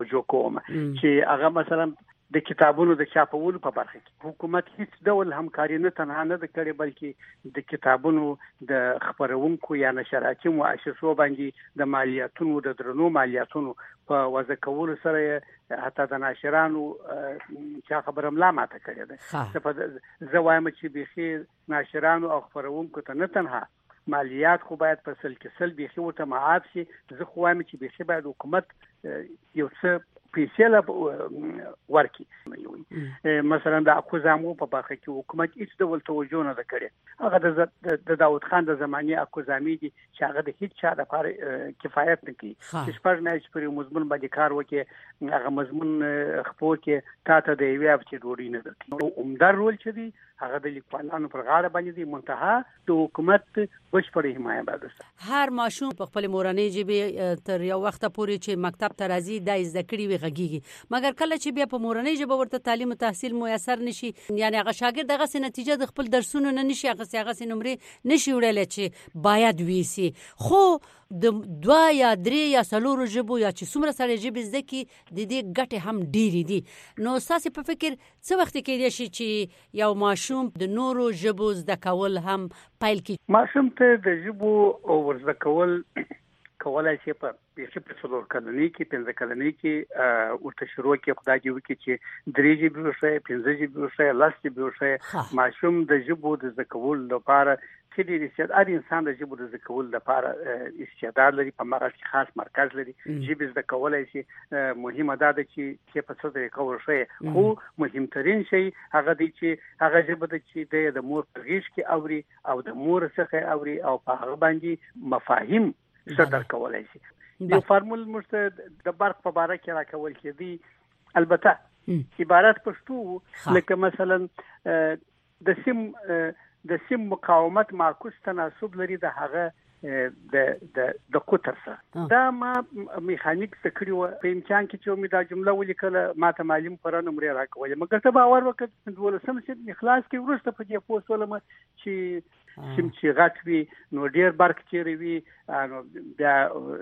جو کوم چې هغه مثلا د کتابونو د چاپولو په برخه کې حکومت هیڅ ډول همکاري نه تنها نه کړې بلکې د کتابونو د خبرونکو یا نشراتي مؤسسو باندې د مالیاتونو د درنو مالیاتونو په وضع کولو سره حتی د ناشرانو چې خبره ملا ماته کړې ده زه وایم چې بيخي ناشرانو او خبرونکو ته نه تنها مالیات خو باید په سل کې سل بيخي ورته معاف شي زه خو وایم چې بيخي باید حکومت یو څه پیسې ورکی مثلا د اکوزامو په برخه کې حکومت هیڅ ډول توجه نه کړي هغه د داود خان د زماني اکوزامي دي چې هغه د هیڅ چا لپاره کفایت نه کوي چې شپږ میاشتې پرې مضمون باندې کار وکړي هغه مضمون خپو کې تاته د یوې هفتې ډوډۍ نه درکړي عمده رول چې دی هغه د لیکوالانو پر غاړه باندې دی منتها د حکومت بشپړه حمایت باندې هر ماشوم په خپل مورنۍ ژبه تر یو وخت پورې چې مکتب ته راځي د زده کړې وی غږیږي مګر کله چې بیا په مورنۍ ژبه ورته تعلیم او تحصیل میسر نشي یعنی هغه شاګرد دغه نتیجه د خپل درسونو نه نشي هغه نمرې نشي وړل چې باید ویسي خو د 2 یا 3 یا 4 ژبو یا چې څومره سره ژبې زده کی د دې ګټه هم ډېری دي نو تاسو په فکر څه وخت کې دی چې یو ماشوم د نورو ژبو زده کول هم پایل کی ماشوم ته د ژبو او ورزده کول کولای شي په څلور کلنۍ کې 15 کلنۍ کې ورته شروع کې خدای دې وکړي چې 3 جبه وشي 15 جبه وشي 10 جبه وشي ماشوم د ژبو د زده کول لپاره چې د استعداد انسان د ژبو د زده کول لپاره استعداد لري په مغز کې خاص مرکز لري ژبه زده کولای شي مهمه ده چې په څه طریقه ورشي خو مهمترین شی هغه دی چې هغه ژبه چې د مور په غیږ کې اوري او د مور څخه اوري او په هغه باندې مفاهیم صدر کولای شي د فارمول مشته د برق په باره کې راکول کېدی البته عبارت پښتو لکه مثلا د سیم مقاومت معکوس تناسب لري د هغه د قطر سره دا ما میخانیک تکړو په امکان کې چې مې دا جمله ولیکله ما ته معلوم پر نمبر راکوي مګر ته باور وکړ د ولسم چې اخلاص کې ورسته په دې پوسټولم چې سیم چې غټوي نو ډیر برق چیرې وي نو بیا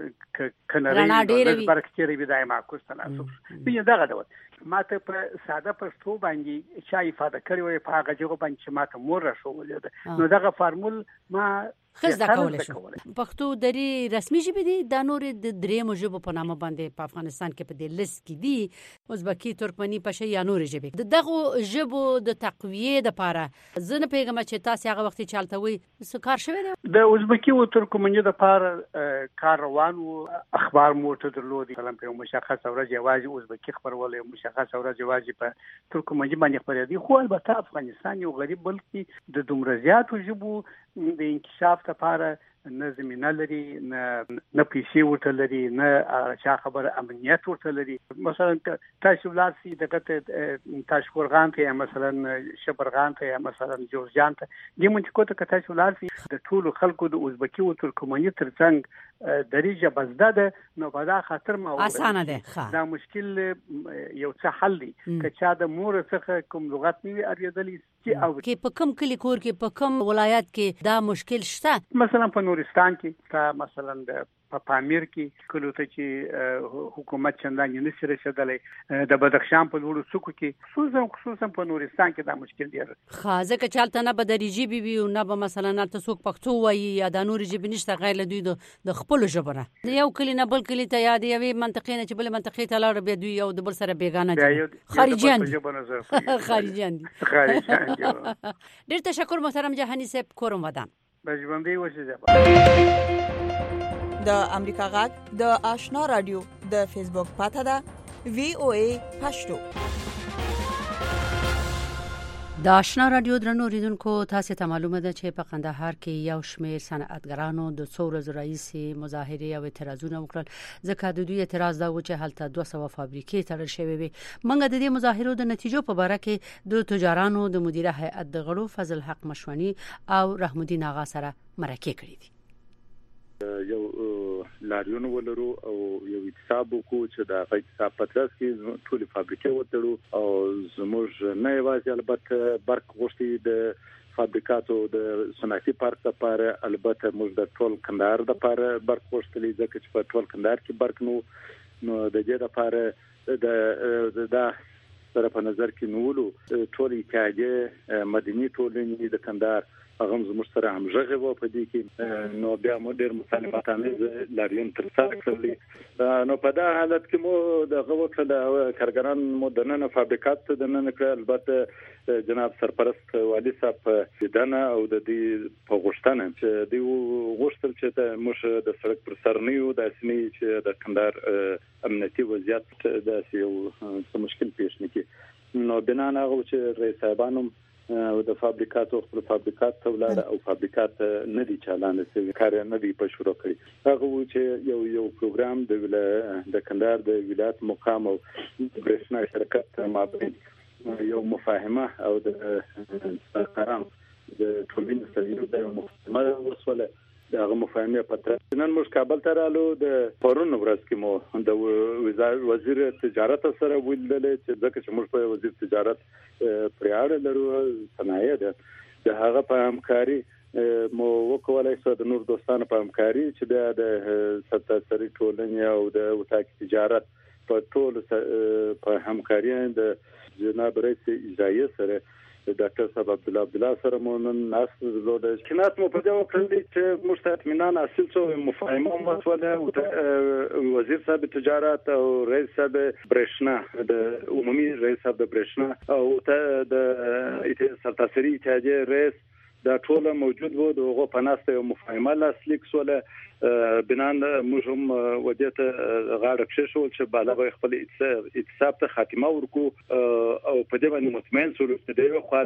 کناري برق چیرې وي دای معکوس تناسب بیا دغه ډول ماته په ساده پښتو باندې چې ifade کړی وي په هغه ژبه باندې چې ماته مور راښولې نو دغه فارمول ما خزه کولای شو پښتو دري رسمي ژبه دي د نور د درېمو ژبو په نامه باندې په افغانستان کې په دې لیست کې دي ازبکی ترکمنی پښه یا نور ژبه دغه ژبو د تقویه لپاره زنه پیغام چې تاسو هغه وخت چالتوي څه کار شوی دی د ازبکی او ترکمنی لپاره کار روان او اخبار موته درلودي کلم په مشخص ورځ یوازې ازبکی خبرول مشخص ورځ یوازې په ترکمنی باندې خبرېدي خو البته افغانستان یو غریب بلکې د دومره زیاتو ژبو د انکشاف لپاره نه زمينه لري نه پیسې ورته لري نه چا خبره امنیت ورته لري مثلا تاسو لاسي دغه تاشقرغان ته مثلا شبرغان ته مثلا جورجان ته د منطقو ته تاسو لاسي د ټولو خلکو د ازبکی او ترکمنی ترڅنګ درجه بزده نو په دا خاطر ما اسانه ده دا مشکل یو څه حل دي که چا د مور څخه کوم لغت نیوي اړیدلی او کې په کوم کلی کور کې په کوم ولایت کې دا مشکل شته مثلا په نورستان کې تا مثلا په پامیر کې کلو ته چې حکومت چندان نشي رسیدلی د بدخشان په لورو څوک کې خصوصا په نورستان کې دا مشکل دی خازه که چالت نه به درجی بي او نه به مثلا نه څوک پښتو وایي یا د نور ژبه نشته غیر له دوی د خپل ژبه یو کلی نه بل کلی ته یاد یوي منطقې نه چې بل منطقې ته لاړ به دوی یو د بل سره بیگانه دي خارجيان دي ډیر تشکر محترم جهانی صاحب کوم ودان بجوندي وشي د امریکا غږ د آشنا رادیو د فیسبوک پاته ده VOA پښتو د آشنا رادیو درنو ریدونکو تاسو ته معلومه ده چې په قندهار کې یو شمېر صنعتګرانو د څو ورځې رئیسي مظاهره او اعتراضونه وکړل ځکه د دوی اعتراض دا و چې هلته 200 فابریکې تړل شوې وي موږ د دې مظاهرو د نتیجو په اړه کې د تجارانو د مدیره هیئت د غړو فضل حق مشونی او رحم الدین آغا سره مرکه کړې دي یو لاریون ولرو او یو حساب کو چې دا حساب پترس کې ټول فابریکې وتړو او زموږ نه یوازې البته برق غوښتي د فابریکاتو د صنعتي پارک لپاره البته موږ د ټول کندهار لپاره برق غوښتلې ځکه چې په ټول کندهار کې برق نو د دې لپاره د سره په نظر کې نیولو ټول اتحادیه مدني ټولنې د کندهار هغه زموږ سره همغږي وو په دې کې نو بیا مو ډېر مصالحاتانه لاریون تر سره کړل نو په دا حالت کې مو د غوښه د کارګران مو د نن فابریکات د نن کړ البته جناب سرپرست والی صاحب دنه او د دې په غوښتنه چې دی غوښتل چې موږ د سړک پر سر نه یو د اسمي چې د کندهار امنیتي وضعیت د یو مشکل پیښ نکړي نو بنا نه غو چې رئیس صاحبانو او د فابریکاتو خپل فابریکات ته ولاړ او فابریکات نه دي چالان سي کار نه دي په شروع کړی هغه چې یو پروګرام د کندهار د ولایت مقام او برېښنا شرکت مابین یو مفاهمه او د سرکاران د ټولنې سره د مفاهمه وسوله دغه مفاهمه پته نن موږ کابل ته رالو د پرون ورځ کې مو د وزیر تجارت سره ولیدل چې ځکه چې موږ په وزیر تجارت پریاړه لرو صنایع د هغه په همکاري مو وکولای شو د نور دوستانو په همکاري چې د سرتاسري ټولنې او د وټاک تجارت په ټول په همکاري د جناب رئیس اجرایه سره ډاکټر صاحب عبد الله سره مونږ ناس زلوده کینات مو په دغه کړی چې مستثمنان اصل څو مفاهمه مسوله وزیر صاحب تجارت او رئیس صاحب برېښنا د عمومي رئیس صاحب د برېښنا او د سرتاسري اتحادیه رئیس دا ټول موجود وو دغه پناسته یو مفاهمه لاسلیک سوله بنان موږ هم ودیته غاړه کښې شو چې بالغ خپل اتصاب ته خاتمه ورکو او په دې باندې مطمئن شو چې د یو خوا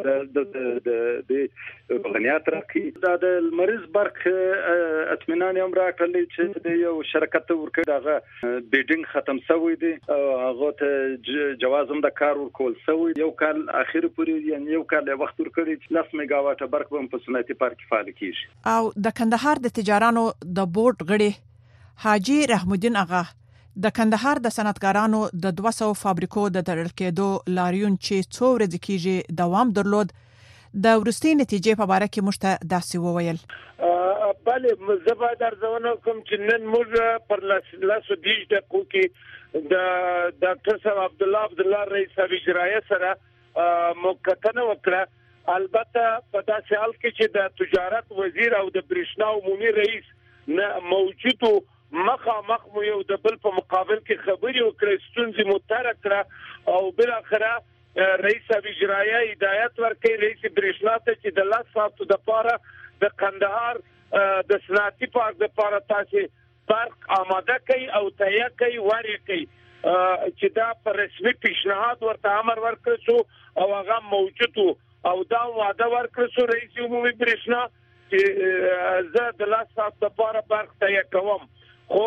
د غنیات راکې د مریض برق اطمینان هم راکړل چې د یو شرکت ورکړ دغه بیډینګ ختم شوی دی او هغه ته جواز هم د کار ورکول شوی یو کال اخر پورې یعنی یو کال وخت ورکړي 10 میگا واټ برق په صنعتي پارک فعال کیږي او د کندهار د تجارانو د بورډ غړي حاجی رحم الدین اغا د کندهار د صنعتکارانو د 200 فابریکو د تړل کېدو لاریون چې څو ورځې کېږي دوام درلود د ورستي نتیجې په اړه کې مشته داسې وویل بله زبا درځونه کوم چې نن موږ پر لاسو دیش د کوکي د ډاکټر صاحب عبد الله رئیس اجرایه سره مکتنه وکړه البته په داسې حال کې چې د تجارت وزیر او د برېښنا عمومي رئیس نه موجودو مخامخ مو یو د بل په مقابل کې خبري وکړې ستونزې مترک کړه او بل اخره رئیس اجرایه هدایت ورکړي رئیس برېښنا ته چې د لاس ساتو د پاره د کندهار د صنعتي پارک د پاره تاسو پارک آماده کوي او تیار کوي وری کوي چې دا پر رسمي پیشنهاد ورته امر ورکړ شو او هغه موجودو او دا وعده ورکړ شو رئیس عمومي برېښنا چې زه د لاس سات د پاره برق تیار کوم خو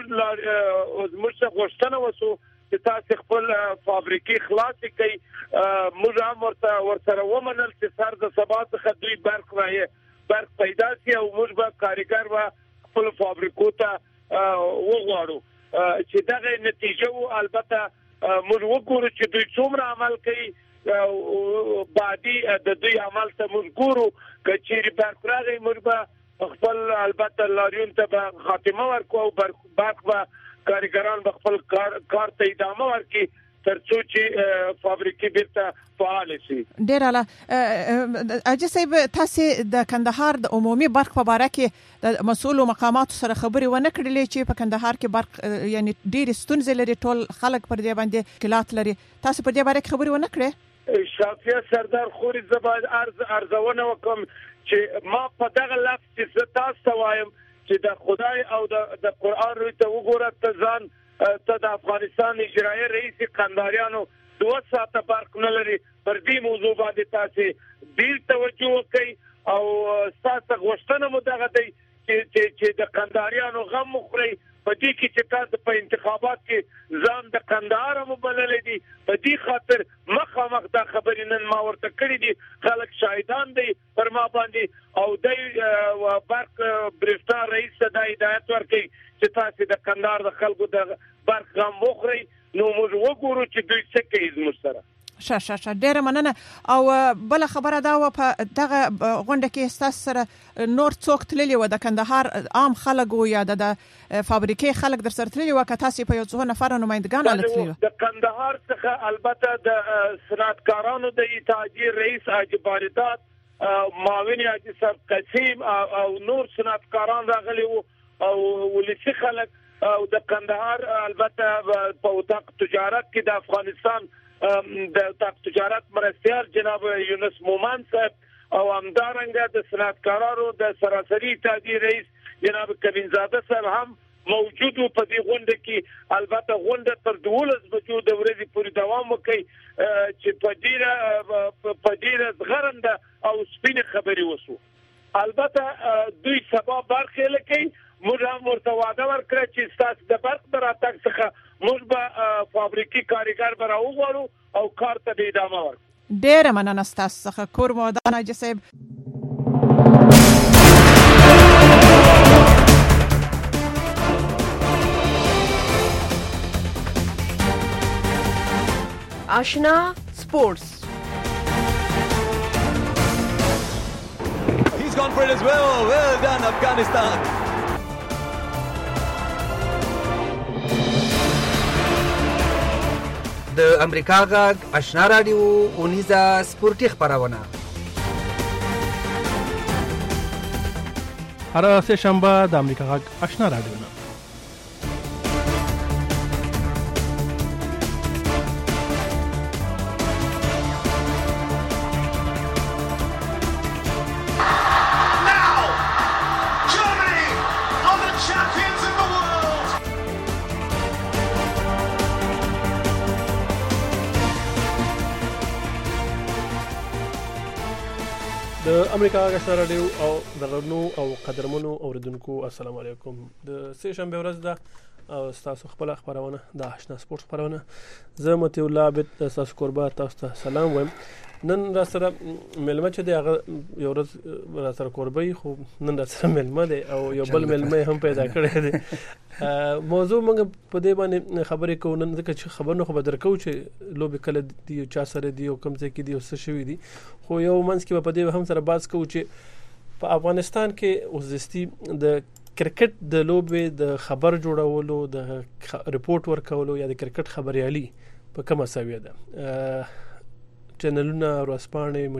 موږ څه غوښتنه وسو چې تاسو خپل فابریکې خلاص کړئ موږ هم ورسره ومنل چې سر د سبا څخه دوی برق پیدا شي او موږ به کارګر و خپل فابریکو ته وغواړو چې دغه نتیجه البته موږ وګورو چې دوی څومره عمل کوي بعدي د دوی عمل ته موږ ګورو کچېری برقراري موږ به خپل البته لاریون ته خاتمه ورکو او برق به کارګران به خپل کار ته ادامه ورکړي ترڅو چې فابریکې بیرته فعال شي. ډیر اعلی اجي صاحب تاسو د کندهار د عمومي برق په اړه کې د مسؤل مقامات سره خبري ونه کړلې چې په کندهار کې برق یعنی ډیر ستونزې لري ټول خلک پر دې باندې کلات لري تاسو پر دې باندې خبري ونه کړې شافیه سردار خوري زباد ارزونه وکم چې ما په دغه لفظ چې تاسو وایم چې د خدای او د قران روي ته وګوره ته ځان ته د افغانستان اجرایه رئیس قنداریانو 2 ساعته برق نه لري پر دې موضوع باندې تاسو ډیر توجه وکړئ او تاسو غوښتنه مو دغه دی چې د قنداریانو غم مخوري په دې کې چې تاسو په انتخابات کې ځان د قندهار مو بللې دي په دې خاطر مخامخ دا خبرې نن ما ورته کړې دي خلک شاهدان دي پر ما باندې او د برق برېښنا رئیس ته د هدایت ورکړي چې تاسو د قندهار د خلکو د برق غم مخوري نو موږ وګورو چې دوی څه کوي زموږ سره شه ډیره مننه. او بل خبره دا و په دغه غونډه کې تاسو سره نور څوک تللی و د کندهار عام خلک یا د فابریکې خلک در سره تللی و که تاسو په یو څو نفر نمائندگان التلی و؟ د کندهار څخه البته د صنعتکارانو د اتحادیې رئیس حاجی بارداد معاون حاجی صاحب قسیم او نور صنعتکاران راغلي وو او ولسی خلک او د کندهار البته په اتاق تجارت کې د افغانستان د اتاق تجارت مرستیال جناب یونس مومن صاحب او همدارنګه د صنعتکارانو د سراسری اتحادیې رئیس جناب کبینزاده صاحب هم موجود په دې غونډه کې. البته غونډه تر 12 بجو د ورځې پورې دوام وکړي چې په ډیره زغرنده او سپینه خبري وسو. البته دوی سبا برخه لکې موږ هم ورته وعده ورکړه چې تاسو د برق براتګ څخه موږ به فابریکي کارګر به راوغواړو او کار ته به ادامه ورکړو. ډیره مننه ستاسو څخه کور مو ودان حاجي صاحب. آشنا سپورتس. He's gone for it as well. Well done, Afghanistan. د امریکا غږ آشنا رادیو اونیزه سپورتي خبرونه هر سه شنبه د امریکا غږ آشنا رادیو نه د امریکا غږ آشنا رادیو او درنو او قدرمنو اوریدونکو السلام علیکم. د سه شنبه ورځ ده او تاسو خپل خبرونه د آشنا سپورت خبرونه زه متي الله عبد تاسو قربا تاسو ته سلام وایم. نن را سره ملمه چې دی هغه یو ورځ را سره قربای خو نن را سره ملمه دی او یو بل ملمه هم پیدا کړی دی. موضوع موږ په دې باندې خبرې کوو نن ځکه چې خبر نه خو به درکو چې لوبې کله دي چا سره دي او کوم ځای کې دي او څه شوي دي خو یو منځ کې په دې هم سره بحث کوو چې په افغانستان کې اوسدستي د کرکټ د لوبې د خبر جوړولو د ریپورت ورکولو یا د کرکټ خبريالي په کومه سویه ده. چینلونه ورځپاڼې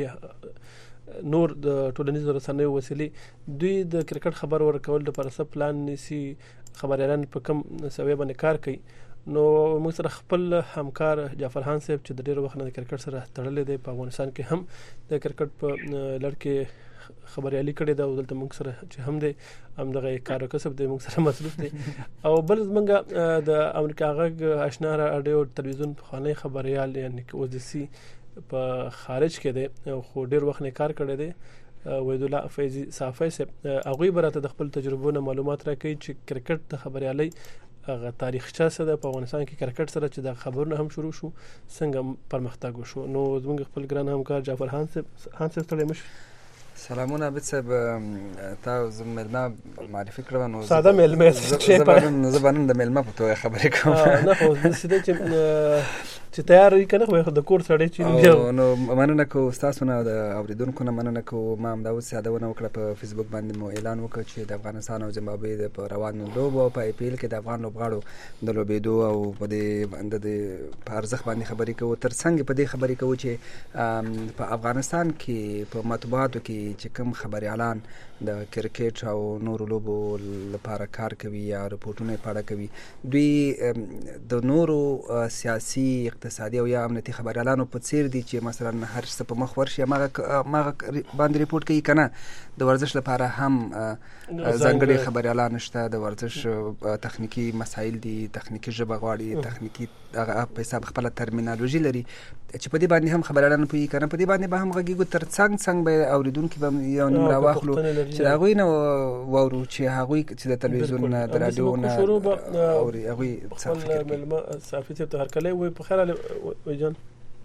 مجلې نور د ټولنیزو رسنیو وسیلې دوی د کرکټ خبر ورکول د پرسه پلان نسی خبريالان په کوم سویه باندې کار کوي. نو موږ سره خپل همکار جعفر خان صاحب چې د ډېر وخت نه د کرکټ سره تړلې دی په افغانستان کې هم د کرکټ په لړ کې خبريالي کړې ده او دلته موږ سره چې هم دی هم دغه کار کسب دی موږ سره مصروف دی او بل موږ د امریکا غږ آشنا رادیو تلویزیون خانه خبريال یعنی کې اوسدسي په خارج کې دی خو ډېر وخت نه کار کړی دی. وحید الله فیضی صافی صاحب هغه برته د خپل تجربو نه معلومات راکړي چې کرکټ د خبريالي هغه تاریخچه سره په افغانستان کې کرکټ سره چې د خبرونه هم شروع شو څنګه پرمختګ وشو. نو زموږ خپل ګران همکار جعفر خان صاحب ته مش سلامونه عبد صاحب تاسو ملما معرفي کړو نو ساده ملما زبانن د ملما په توګه خبرې کوم نه خو د سیده چې تیار وي کنه خو د کور سره چې نو مننه کو تاسو نه د اوریدونکو نه مننه کو ما هم دا ساده وکړه په فیسبوک باندې مو اعلان وکړ چې د افغانستان او زیمبابوې د روانو لوبو په ای پی ایل کې د افغان لوبغاړو د لوبېدو او په دې باندې په ارزښت باندې خبرې کوو ترڅنګ په دې خبرې کوو چې په افغانستان کې په مطبوعاتو کې چې کوم خبريالان د کرکټ او نورو لوبو لپاره کار کوي یا رپورټونه پاړه کوي دوی د نورو سیاسي اقتصادي او یا امنیتي خبريالانو په څیر دي چې مثلا هر څه په مخ ورشي ما باندې ریپورت کوي کنه د ورزش لپاره هم ځانګړي خبريالان شته د ورزش تخنیکی مسایل دي تخنیکی ژبه غواړي تخنیکی هغه په حساب خپل ترمینالوژي لري چې په دې باندې هم خبريالان پوي کنه په دې باندې به هم غږیږي ترڅنګ به اوریدونکو به یو نمبر واخلو چې هغه نه وورو چې هغه چې د تلویزیون نه د رادیو نه او هغه صافي ته هر کله وي په خیال وجان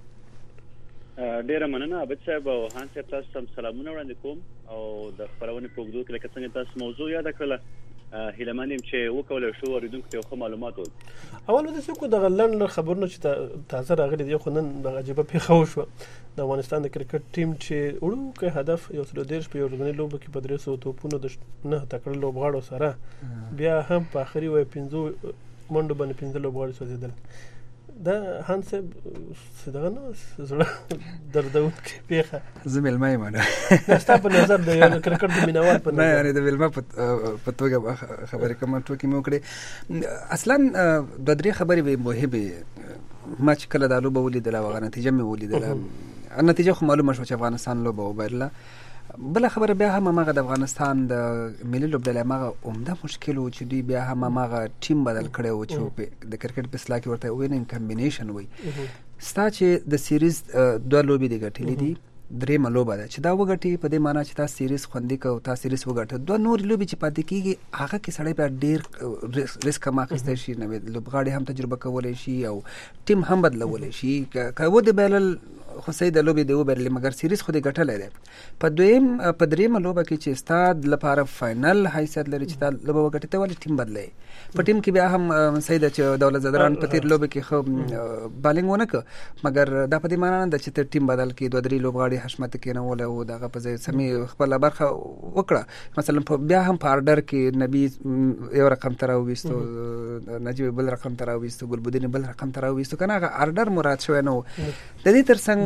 ډیره مننه عبد صاحب او هان صاحب تاسو سلامونه وړاندې کوم او د خبرونه په وګړو کې څنګه تاسو موضوع یاد کړل هیلمنیم چې وکول شو اوریدونکو ته خو معلومات اول د څه کو د غلن خبرونه چې تازه راغلي دی خو نن د عجيبه پیښو شو د افغانستان د کرکټ ټیم چې وړوکی هدف یو څلور دیرش په یورګنی لوب کې په 300 توپونو د نه تکړه لوبغاړو سره بیا هم په اخري وای 15 منډو باندې 15 لوبغاړي سوځیدل دا هانس صدغه نو زړه دردون کې پیخه زميل ما یمنه نستا په نظر د کرکټ د مینوال په نه یعنی د ویلما په توګه خبرې کوم ټوکی مو کړې اصلا د درې خبرې به مهمه ما چې کله د لوب ولیدل او نتیجه مې ولیدل نتیجه خو معلومه شو چې افغانستان لوب وبایله بل خبره بیا هم ماغه د افغانستان د ملي لوبډلې ماغه عمده مشکل و چې دی بیا هم ماغه ټیم بدل کړي و چې د کرکټ په اصطلاح کې ورته وینینګ کمبینیشن وي ستا چې د سیریز دوه لوبې دی ګټلې دي درې ملوبه ده چې دا وګټي په دې معنی چې تا سیریز خوندې کو تا سیریز وګټه دوه نور لوبې چې پاتې کیږي هغه کې سړی په ډیر ریسک ما اخیسته شي نو لوبغاړي هم تجربه کولای شي او ټیم هم بدلولای شي کاوه د بلل خو سید لوبي دی وبرلی مګر سیریز خو دې ګټلې ده په دریم لوبه کې چې استاد لپاره فائنل حیثیت لري چې تا لوبه وګټي ته ولې ټیم بدلې په ټیم کې بیا هم سید چې دولت زدران په تیر لوبه کې خو بالینګ ونه ک مګر دا په دې معنی نه چې ته ټیم بدل کې دوه درې لوبغاړي حشمت کې نه ولا او دغه په ځای سمي خپل برخه وکړه مثلا بیا هم په آرډر کې نبی یو رقم تر وېستو نجیب بل رقم تر وېستو ګلبدین بل رقم تر وېستو کنه آرډر مراد شوی نو د دې ترڅنګ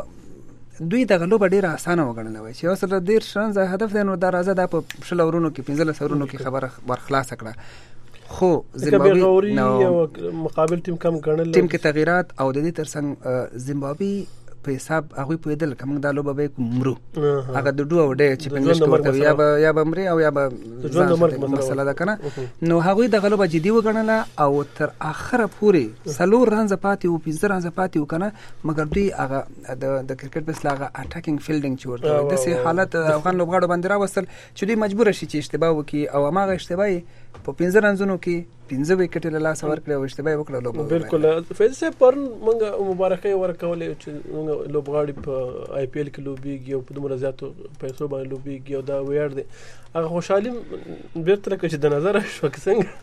دوی د غلو ډیره اسانه وګڼل وای چې اوس د ډیر شان ځای هدف دی نو دا راځه د په شل اورونو کې 15 اورونو کې خبره ورخلاص کړه خو زیمبابوی نو مقابل ټیم کم ګڼل ټیم کې تغیرات او د دې ترڅنګ زیمبابوی په حساب هغه په دل کوم دا لوبه به کومرو هغه د دوه وډه چې پنځه ورته یا به مري او یا به مسله ده کنه نو هغه د غلوبه جدي وګڼله او تر اخره پورې سلور رنز پاتې او 15 رنز پاتې وکنه مګر دوی هغه د کرکټ په سلاغه اټاکینګ فیلډینګ چورته د سه حالت افغان لوبغاړو باندې راوستل چې دوی مجبور شي چې اشتباه وکي او هغه اشتباهي په 15 رنزونو کې 15 وکټ له لاس ورکړي او اشتباه وکړه لوبه بالکل فیض صاحب پرون موږ مبارکي ورکولې چې موږ لوبغاړي په آی پی ایل کې لوبيږي او په دومره زیاتو پیسو باندې لوبيږي او دا ویاړ دی هغه خوشحالي بیرته لکه چې د نظر شو څنګه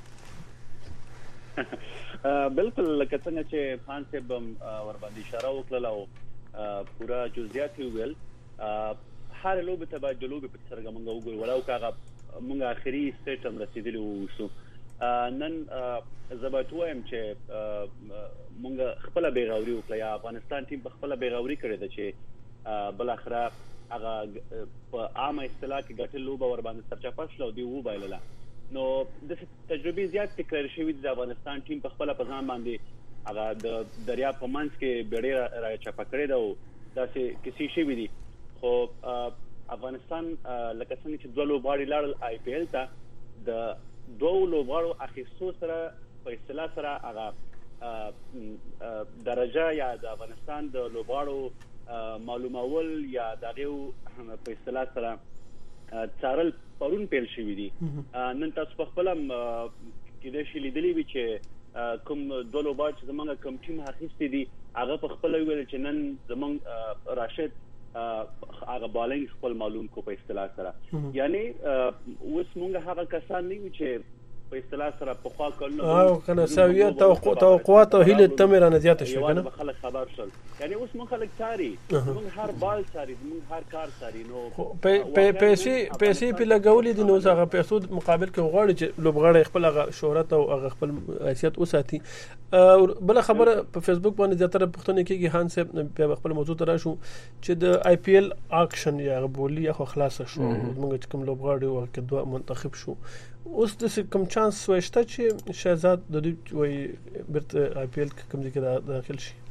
بالکل لکه څنګه چې خان صاحب ور باندې اشاره وکړه او پورا جزئیات ویل هر لوبه ته باید د لوبې په څرګه موږ وګورو ولاو کاغه موږ اخري سټیټ هم رسیدلی وو نن زباتوم چې موږ خپل بیغوري وکړه یا افغانستان ټیم په خپل بیغوري کړی دی چې بل اخره هغه په عامه اصطلاح کې ګټل لوبه ور باندې سرچپه شو دی وو بایلله نو د تجربې زیات تکرار شوی د افغانستان ټیم په خپل پزان باندې هغه د دریا په منځ کې بیړې را چپه کړی دا او داسې کسی شي وي خو افغانستان لکه څنګه چې دوه لوبغاړي لاړل آی پی ایل ته د دوه لوبغاړو اخیستو سره په اصطلاح سره هغه درجه یا د افغانستان د لوبغاړو معلومول یا دغه په اصطلاح سره څارل پرون پیل شوی دي نن تاسو په خپل کې د شي لیدلې وی چې کوم دوه لوبغاړي چې زمونږ کوم ټیم اخیستي دي هغه په خپل ویل چې نن زمونږ راشد هغه بالینګ خپل معلوم کو په اصطلاح سره یعنی اوس مونږ هغه کسان نه چې په اصطلاح سره په خوا کولو او کنه سویه توقعات او هیله تمره نه زیاته شو کنه خلک خبر شول یعنی اوس مونږ خلک چاري مونږ هر بال چاري مونږ هر کار چاري نو پیسې په لګولې دي نو هغه پیسو مقابل کې غواړي چې لوبغاړي خپل شهرت او خپل حیثیت وساتي بل خبره په فیسبوک باندې زیاتره پښتون کېږي هان صاحب په خپل موضوع تر شو چې د آی پی ایل اکشن یا بولی خو خلاص شو موږ کوم لوبغاړي او کې دوه منتخب شو اوس د کوم چانس وشته چې شهزاد د دوی وي برته آی پی ایل کوم ځای کې داخل شي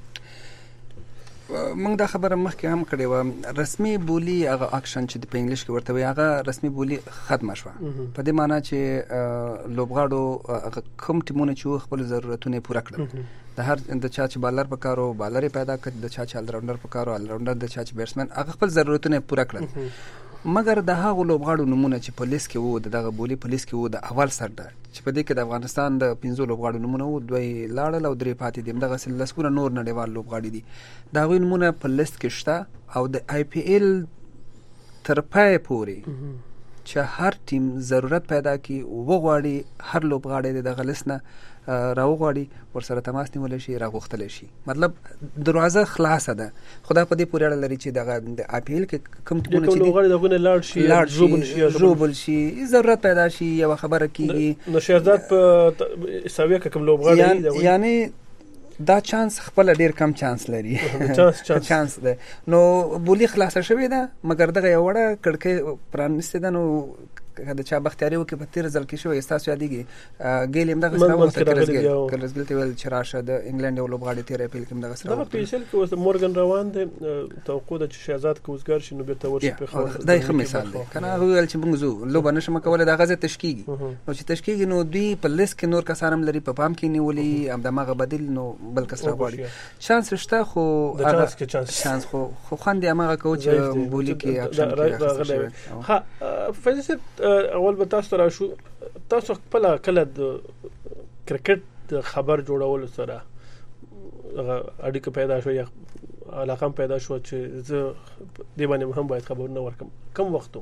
موږ دا خبره مخکې هم کړې و رسمي بولی هغه اکشن چې په انګلیش کې ورته وي هغه رسمي بولی ختم شو په دې معنی چې لوبغاړو کوم ټیمونه چې خپل ضرورتونه پوره کړل د هر د چا چې بالر پکارو بالر پیدا کړ د چا چې ال راونډر پکارو ال راونډر د چا چې بیټسمن هغه خپل ضرورتونه پوره کړل مګر د هغه لوبغاړو نمونه چې په لیست کې وو دغه بولی په لیست کې وو د اول سر ده چې په دې کې د افغانستان د 15 لوبغاړو نمونه وو دوی لاړل او درې پاتې دي دغه سل لسکونه نور نړیوال لوبغاړي دي دا غوي نمونه په لیست کې شته او د آی پی ایل تر پای پوري چې هر ټیم ضرورت پیدا کی وغواړي هر لوبغاړی د غلسنه راوغواړي ورسره تماس نیول شي راغوښتل شي. مطلب دروازه خلاصه ده. خدا په دې پورې اړه لري چې د اپیل کې کوم ټیمونه چې لوبغاړي دغه لاړ شي ژوبل شي ضرورت پیدا شي یو خبره کیږي نو شهزاد په ساویه کې کوم لوبغاړي یعنی دا چانس خپل ډیر کم چانس لري چانس ده. نو بولی خلاصه شوې ده مګر دغه یو وړه کړکۍ پرانسته ده. نو د چا بختیاري وکي په تیر ځل کې شو استاسو یادېږي ګیلیم دغه سره وته کلزګل ته ول چراشه د انګلند یو لوبغاړي تیر اپریل کې دغه سره دغه پیسل کې اوس مورګن روان دي توقع د شهزاد کوزګر شنو به تور شي په خاطر دای خو مثال دی کنه ویل چې موږ زو لوب نشم کوله د غزه تشکیږي نو چې تشکیږي نو دوی په لیست کې نور کسانم لري په پام کې نیولې هم دماغه بدل نو بل کس راغواړي چانس شته خو هغه چانس خو خوندې هغه کوچ بولی کې اکشن ها فیصل اول به تاسو راشو تاسو خپل کله د کرکټ د خبر جوړول سره اړیکه پیدا شو یا علاقه پیدا شو چې زه د باندې هم باید خبرونه ورکم کوم وختو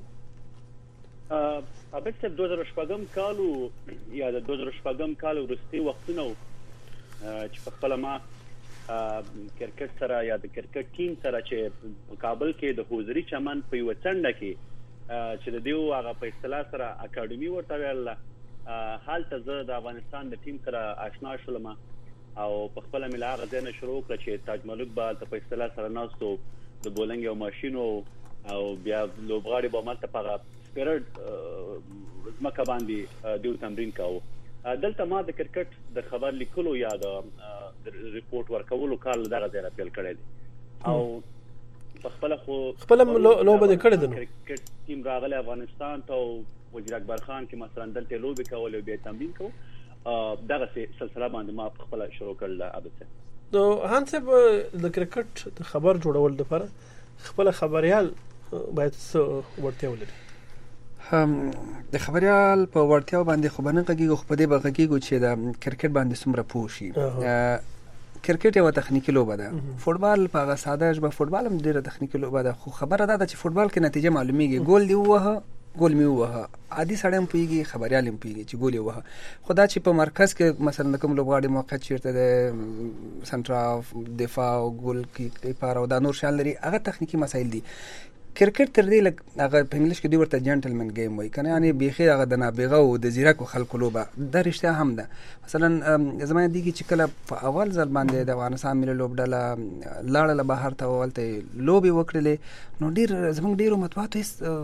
ابد 2014 کال یا د 2014 کال وروستي وختونه چې په خپل ما کرکټ سره یا د کرکټ ټیم سره چې کابل کې د حضوري چمن په یو څنډه کې چې د دیو هغه په اصطلاح سره اکیډمي ورته ویل حالته زه د افغانستان د ټیم سره آشنا شولم او په خپل ملا غزنه شروع کړ چې تاج ملک به په اصطلاح سره ناستو د بولنګ یو ماشين او بیا لوبغاړي به مالته په سپیرټ مکه باندې دیو تمرین کاوه دلته ما د کرکټ د خبر لیکلو یا د ریپورت ورکولو کار دغه ځای راپیل کړی دی او خپل لوبه د کړه د کرکټ ټیم راغله افغانستان ته وزیر اکبر خان کې مثلا دلته لوبه کول او بیا تمرین کو دغه سلسله باندې ما خپل شروع کړل ابته نو هانسب د کرکټ د خبر جوړول د لپاره خپل خبريال باید ورته ولري د خبريال په ورتیاو باندې خو باندې غږیږي خو په دې بغږیږي چې د کرکټ باندې څومره پوښي کرکټ یو تخنیکی لوبه ده فوتبال په هغه ساده ژبه فوتبال هم ډیره تخنیکی لوبه ده خو خبره ده چې فوتبال کې نتیجه معلومیږي ګول دی وه ګول می وه عادي سړی هم پیږي خبريال هم پیږي چې ګول وه خدا چې په مرکز کې مثلا کوم لوبغاړي موقعیت چیرته ده سنټر دفاع او ګول کې لپاره او د نور شان لري هغه تخنیکی مسایل دي کرکټ تر دې لګ هغه په انګلیش کې دی ورته جنټلمن گیم وای کنه یعنی بیخي هغه د نابغه او د زیرکو خلکو لوبه د رښتیا هم ده مثلا زمانه دیږي چې کله په اول ځل باندې د افغانستان ملي لوبډله لاړه بهر ته ولته لوبي وکړلې نو ډیر زموږ ډیرو مطبوعاتو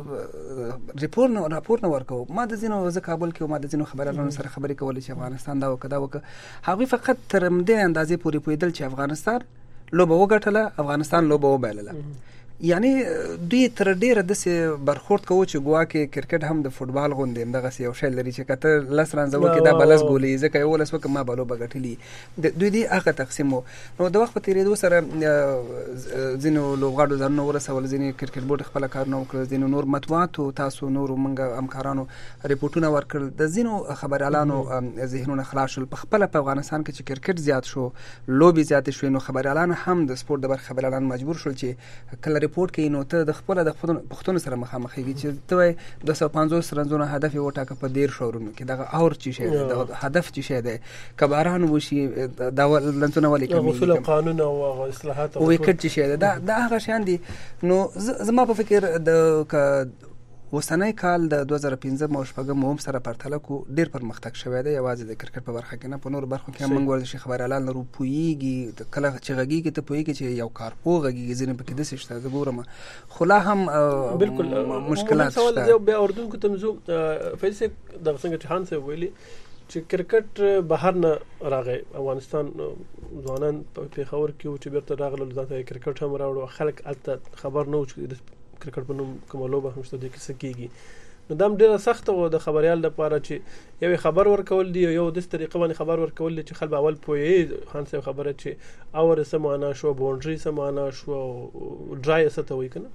راپور نه ورکو ما د زینو ز کابل کې ما د زینو خبرانو سره خبرې کولې چې افغانستان دا وکړه هغه فقط تر مده اندازې پوری پویدل چې افغانستان لوبه وګټله افغانستان لوبه وبایلله یعنی دوی تر ډیره د برخورد کوي چې ګوا کې کرکټ هم د فوتبال غوندې دغه یو شی لري چې کته لس رانځو کې دا بلس ګولې ځکه یو لس وک ما بالو بغټلی دوی دی هغه تقسیمو نو د وخت په تیریدو سره ځینو لوبغاړو ځنه ورسول ځینې کرکټ بورډ خپل کار نه وکړ ځینو نور مطبوعاتو تاسو نور منګه همکارانو ریپورتونه ورکړل د ځینو خبريالانو ذهنونه خلاص شول په خپل په افغانستان کې چې کرکټ زیات شو لوبي زیات شو نو خبريالان هم د سپورت د بر خبريالان مجبور شول چې کله ریپورت کوي نو ته د خپل د پښتون سره مخامخېږي چې ته 250 رنزونه هدف یو ټاکه په ډیر شورونو کې دغه اور چی شي د هدف چی شي ده کباران وشي دا لنتونه ولې کوي اصول قانون او اصلاحات او وکټ چی شي ده دا هغه شان دي نو زما په فکر د وسنۍ کال د 2015 موشپګم هم سره پرتله کو ډیر پرمختګ شوی دی یوازې د کرکټ په برخه کې نه په نور برخو کې موږ ورته خبرالان لرو پویږي کله چې غږیږي ته پویږي چې یو کار پو غږیږي ځینې پکې د سشته د ګورم خلا هم بالکل مشکلات شته سوال به اردن کو تمزو فیصل د څنګه جهان سه ویلي چې کرکټ بهر نه راغی افغانستان ځوانان په خبر کې چې بیرته راغله ځکه کرکټ هم راوړو خلک البته خبر نه و چې کرکټ په نوم کومه لوبه هم شته د کیسه کیږي نو دام ډیره سخت و د خبريال لپاره چې یو خبر ورکول دی یو د طریقې باندې خبر ورکول دي چې خلک اول پوهې هانسه خبره چې اور سمانه شو بونډري سمانه شو ډرای ست وای کنه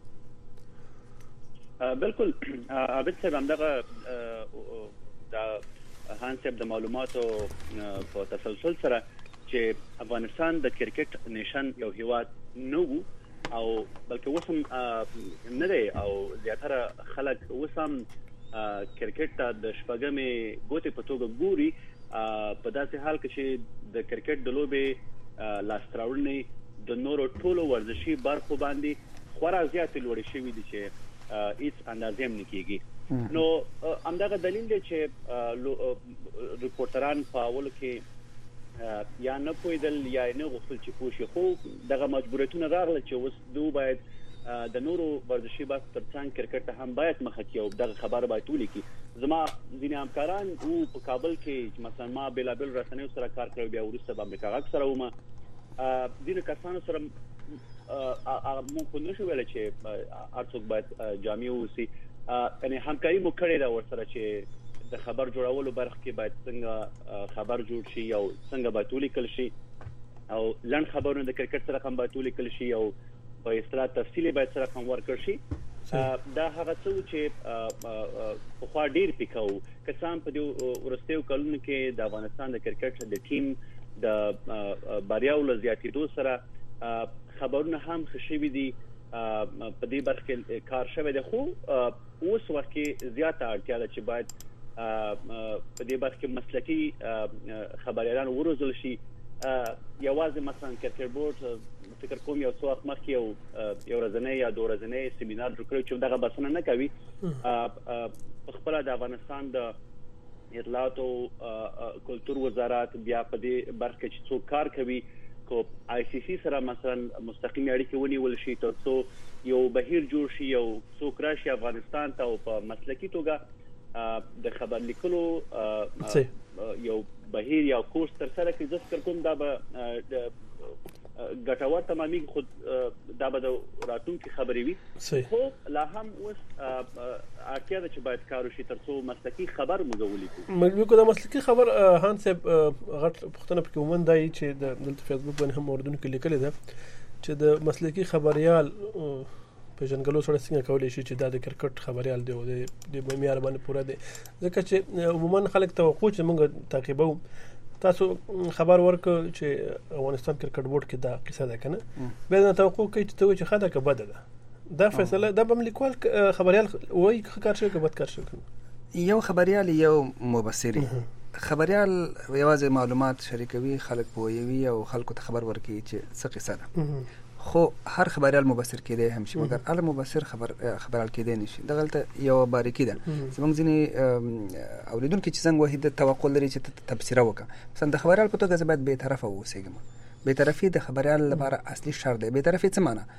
بالکل ابد صاحب همدغه د هانسه د معلوماتو په تسلسل سره چې افغانستان د کرکټ نشن یو هیواد نو او بلکې وسم نه دی او زیاتره خلک وسم کرکټ ته د شپږمې ګوتې په توګه ګوري په داسې حال کې چې د کرکټ د لوبې لاستراوړنې د نورو ټولو ورزشي برخو باندې خورا زیاتې لوړې شوي دي چې هیڅ اندازې هم نه کېږي. نو همدغه دلیل دی چې ریپورټران په اولو کې یا نه پوهېدل یا نه غوښتل چې پوه شي، خو دغه مجبوریتونه راغله چې اوس دوی باید د نورو ورزشي برخو ترڅنګ کرکټ ته هم باید مخه کړي او دغه خبره باید ولیکي. زما ځینې همکاران په کابل کې مثلا ما بېلابېل رسنیو سره کار کړی، بیا وروسته په امریکا غږ سره وم، ځینې کسانو سره مونږ خو نشو ویلی چې هر څوک باید جامع واوسي، یعنې همکاري مو کړې ده ورسره چې د خبر جوړولو برخه کې باید څنګه خبر جوړ شي او څنګه باید ولیکل شي او لنډ خبرونه د کرکټ سره هم باید ولیکل شي او په اصطلاح تفصیلي باید سره هم ورکړ شي. دا هغه څه چې پخوا ډېر پیکاو کسان په دې وروستیو کلونو کې د افغانستان د کرکټ د ټیم د بریاو له زیاتېدو سره خبرونه هم ښه شوي دي، په دې برخه کې کار شوی دی، خو اوس وخت کې زیاته اړتیا ده چې باید په دې برخه کې مسلکي خبریالان وروزل شي. یوازې مثلا کرکټ بورډ فکر کوم یو څو وخت مخکې یو ورځنی یا دوه ورځنی سیمینار جوړ کړی چې دغه بحثونه نه کوي. په خپله د افغانستان د اطلاعات او کلتور وزارت بیا په دې برخه کې چې څوک کار کوي کو آی سی سی سره مثلا مستقیم اړیکې ونیول شي تر څو یو بهیر جوړ شي، یو څوک راشي افغانستان ته او په مسلکي توګه د خبر لیکلو یو بهیر یا کورس تر سره کې زه فکر کوم دا به ګټور تمامي خود دا به د راتلونکي خبرې وي، خو لا هم اوس اړتیا ده چې باید کار وشي تر څو مسلکي خبر موږ ولیکو. مګر د مسلکي خبر هان صاحب غټ پوښتنه پکې ومنده چې د دلته فیسبوک باندې هم اردن کې لیکلې ده چې د مسلکي خبريال پیژنګلو سره څنګه کولای شي چې دا د کرکټ خبريال دی او د معیار باندې پوره دی، ځکه چې عموما خلک توقع چې موږ تعقیبو. تاسو خبر ورکړ چې افغانستان کرکټ بورډ کې دا قصه ده کنه، بیا نه توقع کوي چې خدای که بده ده، دا فیصله دا به لیکوال خبريال وایي کار شي که بد کار شي. یو خبريال یو مبصری خبريال یوازې معلومات شریکوي، خلک پوهوي او خلکو ته خبر ورکوي چې څه قصه ده، خو هر خبريال مبصر کېدی هم شي، مګر ال مبصر خبريال کېدی نشي. دغلته یو باریکی ده زموږ ځینې اوریدونکو چې څنګه وحید توقع لري چې تفسیر وکړه، مثلا د خبريال په توګه باید به طرفه اوسېږم. به طرفي د خبريال لپاره اصلي شرط دی. به طرفي څه معنی؟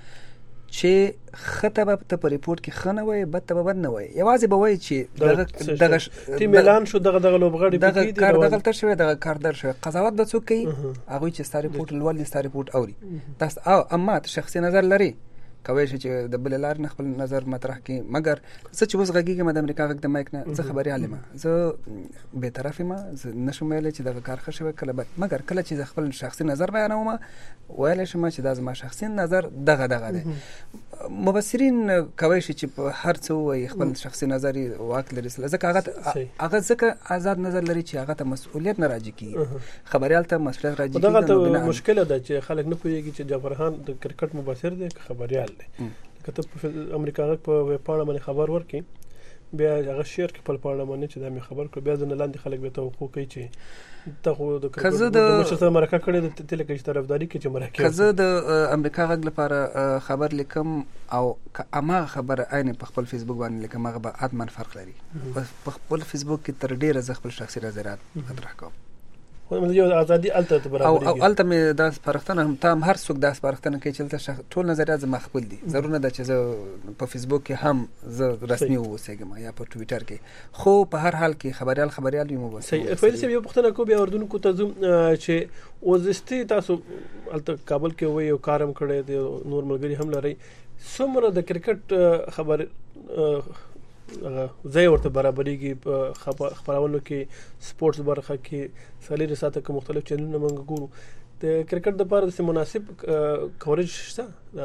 چې خطبه ته په ریپورت کې خنه وای بد ته بد نه وای، یوازې به وای چې دغه ټیم اعلان شو دغه لوبغاړي دغه کار دغه تر شوی دغه کار در شوی، قضاوت به څوک کوي؟ هغه چې ستاره ریپورت لول ستاره ریپورت اوري تاسو او اما شخصي نظر لري کوي چې د بل لار نه خپل نظر مطرح کړي. مګر څه چې اوس غږیږي د امریکا غږ د مایک نه زه خبري عالمه زه به طرفه ما نشم ویل چې دغه کار خښوي کله بد، مګر کله چې خپل شخصي نظر بیانوم ویل شم چې دا زما شخصي نظر دغه دی. مبصرین کوي چې په هر څه وي خپل شخصي نظر واک لري، ځکه ځکه آزاد نظر لري چې هغه ته مسؤلیت نه راځي کی خبريال ته مسؤلیت راځي. دغه مشکله ده چې خلک نه پوهیږي چې جعفرخان د کرکټ مبصر دی که خبريال دی. کته په امریکا غږ په ویبپاڼه باندې خبر ورکي، بیا هغه شیر کې په پاڼه باندې چې دا مې خبر کړ، بیا ځنه لاندې خلک به توقع کوي چې ته د کرکټ د مشرته مرکه کړې د تل کې طرفداري کوي چې مرکه کزه د امریکا غږ لپاره خبر لیکم او اما خبر عین په خپل فیسبوک باندې لیکم، هغه به اتمن فرق لري. په خپل فیسبوک کې تر ډیره ز خپل شخصي نظرات مطرح کوم، یو ازادي الته برابر او الته مې دا سپارښتنه هم تام هر څوک دا سپارښتنه کوي چې ټول نظریات زما خپل دي، ضروري نه ده چې زه په فیسبوک کې هم زه رسمي اوسېږم یا په ټویټر کې، خو په هر حال کې خبريال یو مو صحیح. فایل سم یو پښتنه کو بیا اردن کو تزم چې وزستي تاسو الته کابل کې وای او کارم کړی دی، نور ملګری هم لري، څومره د کرکټ خبر زه ورته برابرېږي په خبرونو کې سپورتس برخه کې سالي ساته کې مختلف چینلونه موږ ګورو، د کرکټ لپاره د مناسب کوریج شته؟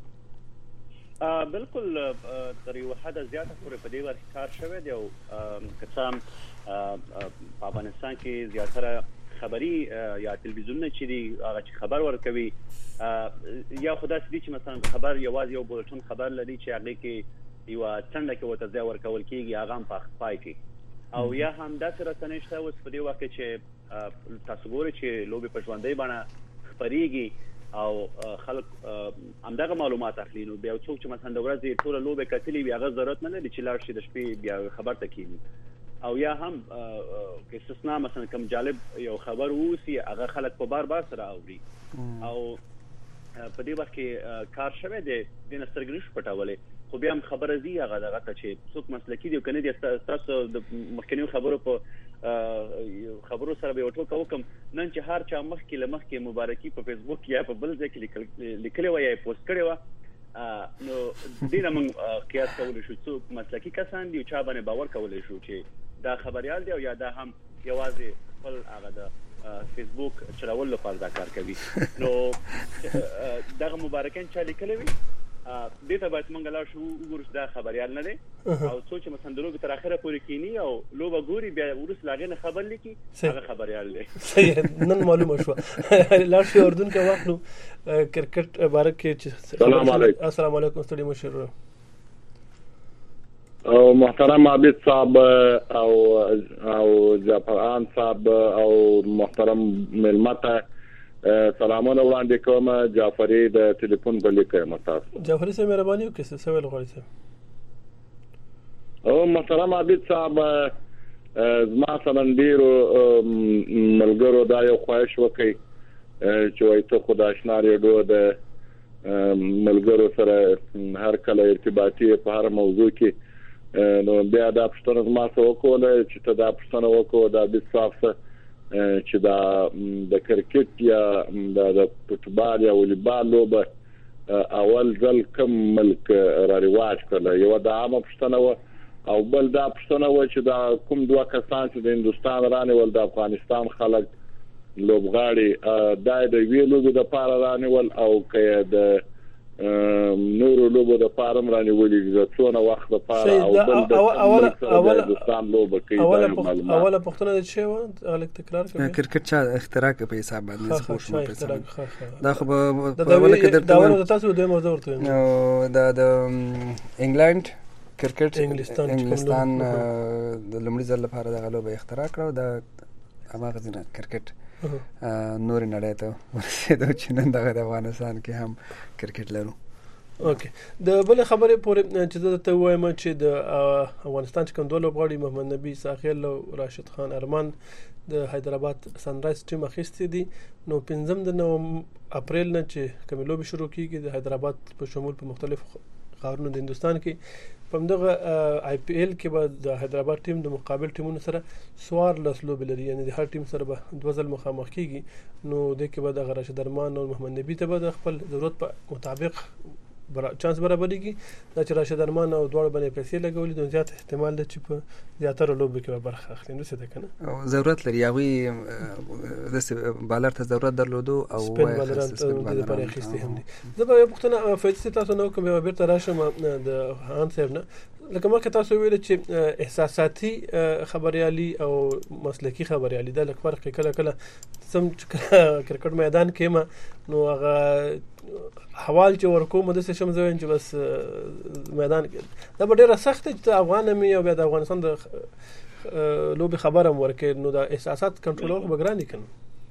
بالکل تر یو حد زیاته پورې په دې ورته کار شوی دی او کسان په افغانستان کې زیاتره خبري یا تلویزیون چې دی هغه چې خبر ورکوي یا خدای دې چې مثلا خبر یوازې یو بولټون خبر لري چې هغه کې یو څنګه کې وته ځای ورکول کیږي هغه هم پای کې او یا هم داسې رسنۍ شته اوس په دې وخت کې چې تاسو ګورئ چې لوبې په ژوندۍ باندې خبريږي او خلک همدغه معلومات اخلي نو بیا څوک چې مثلا د ورځې ټول لوبې کتلې وي هغه ضرورت نه لري چې لاړ شي د شپې بیا خبر ته کیږي او یا هم که استثناء مثلا کوم جالب یو خبر ووسی هغه خلک په بار سره اوري او په دې وخت کې کار شوه د نسترګریش پټولې خو بیا هم خبره زی هغه دغه ته چې څوک مسلکی دی کنه د تاسو د مخکنیو خبرو په خبرو سره به وټو کوم نن چې هر چا مخکې لمخکې مبارکي په فیسبوک یا په بل ځای کې لیکلې و یا پوسټ کړې و نو دینه موږ قیاس کولای شو څوک مسلکی کسان دی چا باندې باور کولای شو چې دا خبريال دی او یا دا هم یوازې خپل هغه د فیسبوک چلول لپاره دا کار کوي نو دغه مبارکان چا لیکلې وي دې ته باید موږ لا شو وګورو دا خبريال نه دی او څوک مثلا د لوبې تر اخره پورې کینی او لوبه ګوري بیا ورس لاغې نه خبر لیکي هغه خبريال دی صحیح نن معلومه شو لا شو اردن کې واخلو کرکټ بارک کې السلام علیکم ستړي مشر او محترم عابد صاحب او جعفران صاحب او محترم ملمته سلامونه وړاندې کوم جعفري د ټلیفون په لیکه متاسف جعفري سره مهرباني وکړئ څه ویل غواړئ او محترم عابد صاحب زما سره ډیرو ملګرو دا یو خواهش وکړي چې وایي ته خدای آشنا ریډیو د ملګرو سره هر کله ارتباطي په هر موضوع کې نو بیا دا پښتنه زما سره وکوله چې ته دا پښتنه وکړه دا د صاف چې دا د کرکټ یا د فوتبال یا والیبال لوبه اول ځل کوم ملک را رواج کړل یو د عامه پښتنه او بل دا پښتنه و چې دا کوم دوه کسان چې د هندستان رانیول د افغانستان خلک لوبغاړي دا د ویلو د لپاره رانیول او که د نورو لوبو د فارم رانیولې د څونه وخت لپاره او بل د هندستان لوبه کې اوله پښتنه د څه و الک تکرار کوي کرکټ چا اختراع په حساب باندې خوش مو په حساب دا خو په اوله کې دا ورته تاسو د موضوع ورته د انګلند کرکټ انګلستان د لومړي ځل لپاره د غلوبه اختراع کړو د هغه ځنه کرکټ نور نړۍ ته ورسېدو چې نن د افغانستان کې هم کرکټ لرو اوکې د بل خبرې پورې چې زه ته وایم چې د افغانستان چې کوم دوه لوبغاړي محمد نبی ساحل او راشد خان ارمان د حیدرآباد سنرایز ټیم اخیستي دي نو 15 د اپریل نه چې کوم لوبي شروع کیږي د حیدرآباد په شمول په مختلفو ښارونو د هندستان کې په دغه آی پی ایل کې به د حیدرآباد ټیم د مقابل ټیمونو سره سوار لسلوب لري یعنی د هر ټیم سره به دوه ځل مخامخ کیږي نو د کې به د راشد ارمان او محمد نبی ته به د خپل ضرورت په مطابق چانس برابرېږي دا چې راشد ارمان او دوړ باندې پیسې لګولې نو زیات احتمال ده چې په زیاتره لوبو کې برخه اخلي نو څه ده کنه او ضرورت لري هغه د بالر ته ضرورت درلودو او سپین بالران ته د لپاره اخیستي هم دي زه به پښتنه فایده تاسو نو کوم به بیرته راشم د هان صاحب نه لکه ما که تاسو ویل چې احساساتي خبريالي او مسلکی خبريالي د لک فرق کله سم کرکټ میدان کې ما نو هغه حوال چې ورکوم د څه شم زوین چې بس میدان کې دا ډیره سخت چې افغان مې او د افغانستان د لوبي خبره ورکې نو د احساسات کنټرول وګرانې کنه